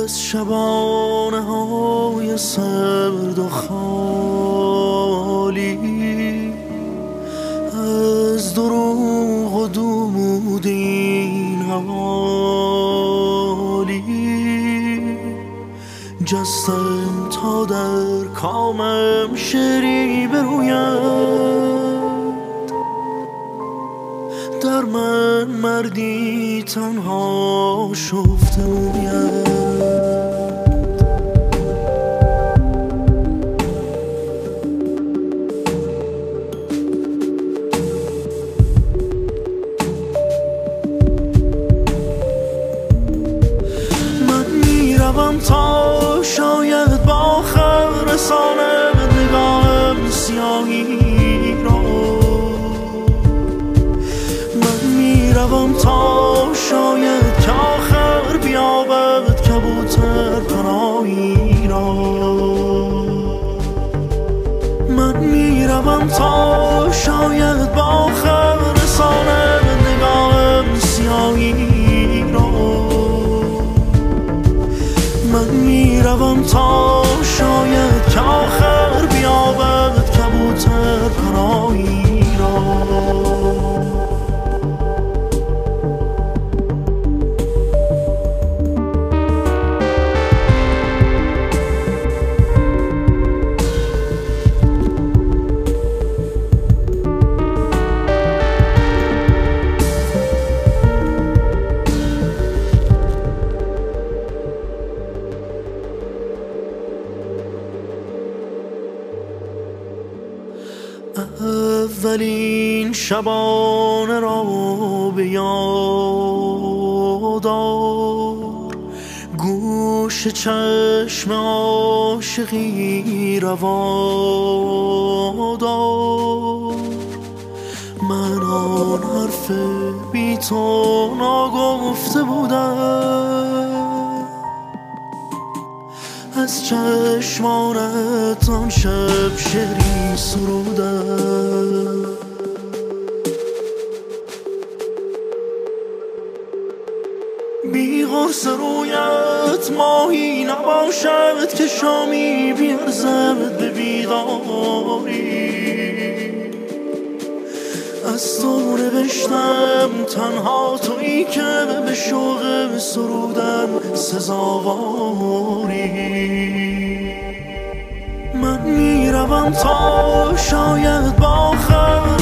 از شبانه های سرد و خالی، از دروغ و دود این حوالی، جستم تا در کامم شعری بروید، در من مردی تنها شفته موید. تا شاید با آخر رسانم نگاهم سیاهی را، من میروم تا شاید که آخر بیابد کبوتر پناهی را، من میروم تا شاید با آخر رسانم نگاهم سیاهی را، من میروم تا شاید که آخر بیابد کبوتر پناهی را. اولین شبانه را به یاد آر، گوش چشم عاشقی روا دار، من آن حرف بی تو ناگفته بودم، از چشمانت آن شب شعری سرودم، بی غرص رویت ماهی نباشد که شامی بیرزد به بیداری، از تو نوشتم تنها تویی که به شوق سرودن سزاواری، من میروم تا شاید با آخر